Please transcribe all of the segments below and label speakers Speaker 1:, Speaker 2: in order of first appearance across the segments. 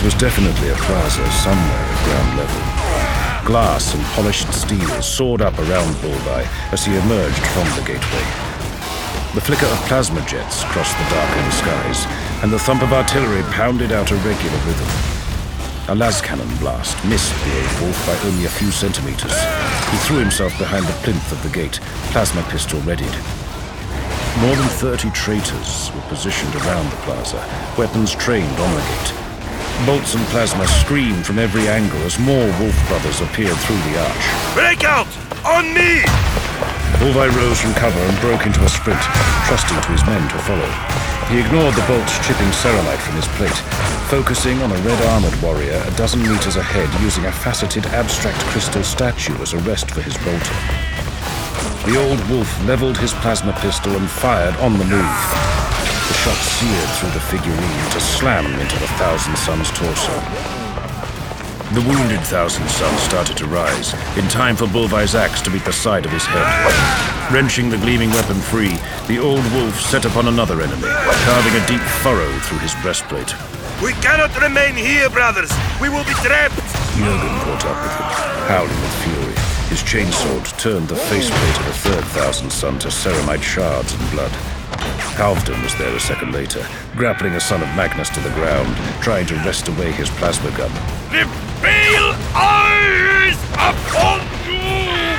Speaker 1: was definitely a plaza somewhere at ground level. Glass and polished steel soared up around Bolvai as he emerged from the gateway. The flicker of plasma jets crossed the darkening skies, and the thump of artillery pounded out a regular rhythm. A las cannon blast missed the old wolf by only a few centimeters. He threw himself behind the plinth of the gate, plasma pistol readied. More than 30 traitors were positioned around the plaza, weapons trained on the gate. Bolts and plasma screamed from every angle as more wolf brothers appeared through the arch.
Speaker 2: Break out! On me!
Speaker 1: Bolvai rose from cover and broke into a sprint, trusting to his men to follow. He ignored the bolts chipping ceramite from his plate, focusing on a red-armored warrior a dozen meters ahead using a faceted abstract crystal statue as a rest for his bolter. The old wolf leveled his plasma pistol and fired on the move. The shot seared through the figurine to slam into the Thousand Sons' torso. The wounded Thousand Sons started to rise, in time for Bolvai's axe to meet the side of his head. Wrenching the gleaming weapon free, the old wolf set upon another enemy, carving a deep furrow through his breastplate.
Speaker 2: We cannot remain here, brothers! We will be trapped!
Speaker 1: Jurgen caught up with him, howling with fury. His chainsword turned the faceplate of the third Thousand Son to ceramite shards and blood. Halfdan was there a second later, grappling a son of Magnus to the ground, trying to wrest away his plasma gun.
Speaker 2: The pale eyes upon you,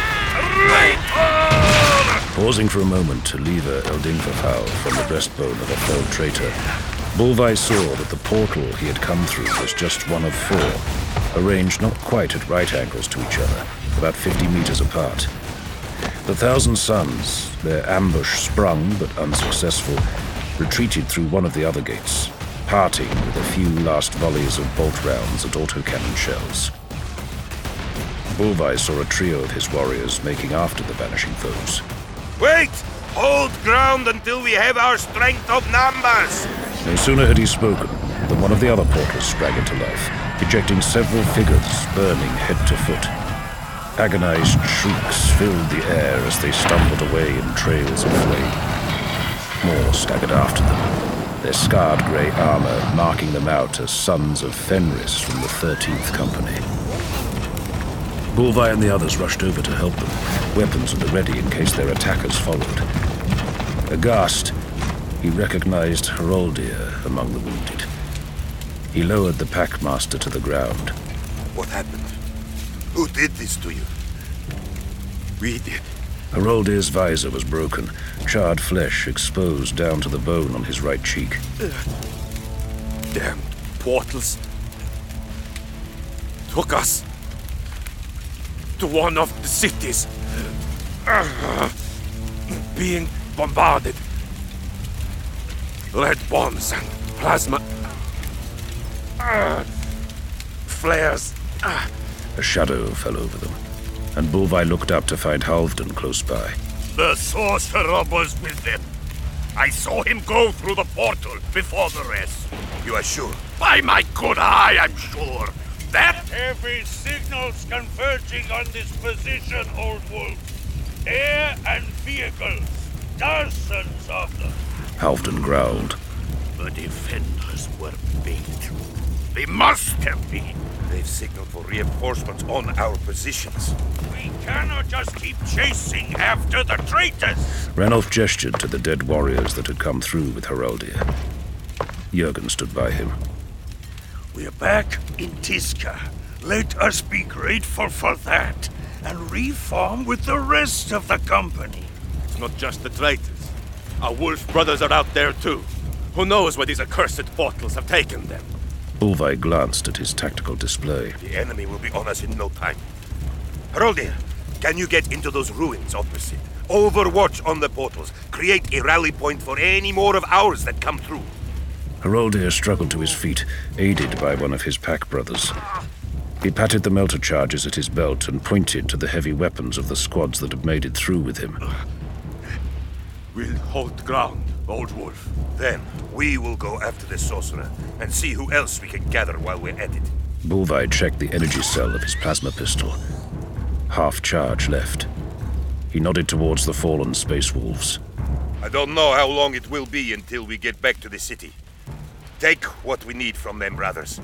Speaker 2: traitor!
Speaker 1: Pausing for a moment to lever Eldingfafau from the breastbone of a felled traitor, Bolvai saw that the portal he had come through was just one of four, arranged not quite at right angles to each other, about 50 meters apart. The Thousand Sons, their ambush sprung but unsuccessful, retreated through one of the other gates, parting with a few last volleys of bolt rounds and autocannon shells. Bolvai saw a trio of his warriors making after the vanishing foes.
Speaker 2: Wait! Hold ground until we have our strength of numbers!
Speaker 1: No sooner had he spoken than one of the other portals sprang into life, ejecting several figures burning head to foot. Agonized shrieks filled the air as they stumbled away in trails of flame. More staggered after them, their scarred grey armor marking them out as sons of Fenris from the 13th Company. Bolvai and the others rushed over to help them, weapons at the ready in case their attackers followed. Aghast, he recognized Haroldir among the wounded. He lowered the Packmaster to the ground.
Speaker 2: What happened? Who did this to you? We did.
Speaker 1: Haroldir's visor was broken, charred flesh exposed down to the bone on his right cheek.
Speaker 2: Damned portals took us to one of the cities. Being bombarded. Lead bombs and plasma flares.
Speaker 1: A shadow fell over them, and Bolvai looked up to find Halfdan close by.
Speaker 2: The sorcerer was with them. I saw him go through the portal before the rest. You are sure? By my good eye, I'm sure. That heavy signals converging on this position, Old Wolf. Air and vehicles. Dozens of them.
Speaker 1: Halfdan growled.
Speaker 2: The defenders were bait. They must have been. They've signaled for reinforcements on our positions. We cannot just keep chasing after the traitors!
Speaker 1: Ranulf gestured to the dead warriors that had come through with Haroldir. Jurgen stood by him.
Speaker 2: We're back in Tisca. Let us be grateful for that, and reform with the rest of the company.
Speaker 3: It's not just the traitors. Our wolf brothers are out there too. Who knows where these accursed portals have taken them?
Speaker 1: Bolvai glanced at his tactical display.
Speaker 2: The enemy will be on us in no time. Haroldir, can you get into those ruins opposite? Overwatch on the portals. Create a rally point for any more of ours that come through.
Speaker 1: Haroldir struggled to his feet, aided by one of his pack brothers. He patted the melter charges at his belt and pointed to the heavy weapons of the squads that had made it through with him.
Speaker 3: We'll hold ground, Old Wolf.
Speaker 2: Then, we will go after the sorcerer and see who else we can gather while we're at it.
Speaker 1: Bolvai checked the energy cell of his plasma pistol. Half charge left. He nodded towards the fallen space wolves.
Speaker 2: I don't know how long it will be until we get back to the city. Take what we need from them, brothers.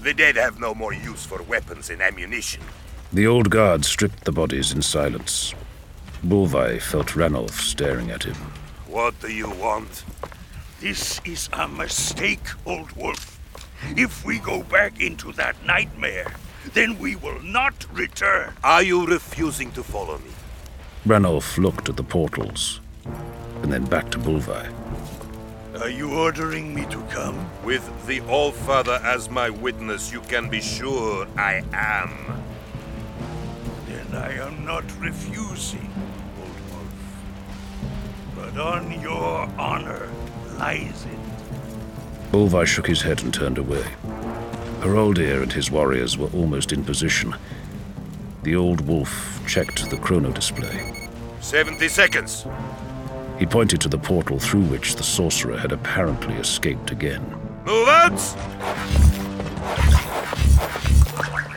Speaker 2: The dead have no more use for weapons and ammunition.
Speaker 1: The old guard stripped the bodies in silence. Bolvi felt Ranulf staring at him.
Speaker 2: What do you want?
Speaker 4: This is a mistake, Old Wolf. If we go back into that nightmare, then we will not return.
Speaker 2: Are you refusing to follow me?
Speaker 1: Ranulf looked at the portals, and then back to Bolvi.
Speaker 4: Are you ordering me to come?
Speaker 2: With the All-Father as my witness, you can be sure I am.
Speaker 4: Then I am not refusing, Old Wolf. But on your honor lies it.
Speaker 1: Bolvi shook his head and turned away. Heroldir and his warriors were almost in position. The old wolf checked the chrono display.
Speaker 2: 70 seconds.
Speaker 1: He pointed to the portal through which the sorcerer had apparently escaped again.
Speaker 2: Move out!